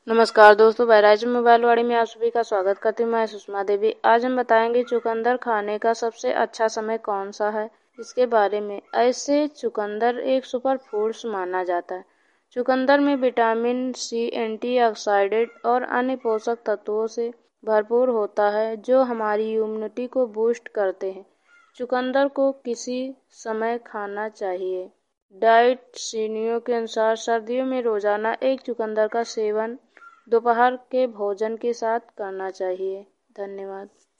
नमस्कार दोस्तों, बहराइच मोबाइलवाड़ी में आप सभी का स्वागत करती हूँ। मैं सुषमा देवी। आज हम बताएंगे चुकंदर खाने का सबसे अच्छा समय कौन सा है, इसके बारे में। ऐसे चुकंदर एक सुपर फूड्स माना जाता है। चुकंदर में विटामिन सी, एंटीऑक्सीडेंट और अन्य पोषक तत्वों से भरपूर होता है, जो हमारी इम्यूनिटी को बूस्ट करते हैं। चुकंदर को किसी समय खाना चाहिए। डाइटिशियनों के अनुसार सर्दियों में रोजाना एक चुकंदर का सेवन दोपहर के भोजन के साथ करना चाहिए। धन्यवाद।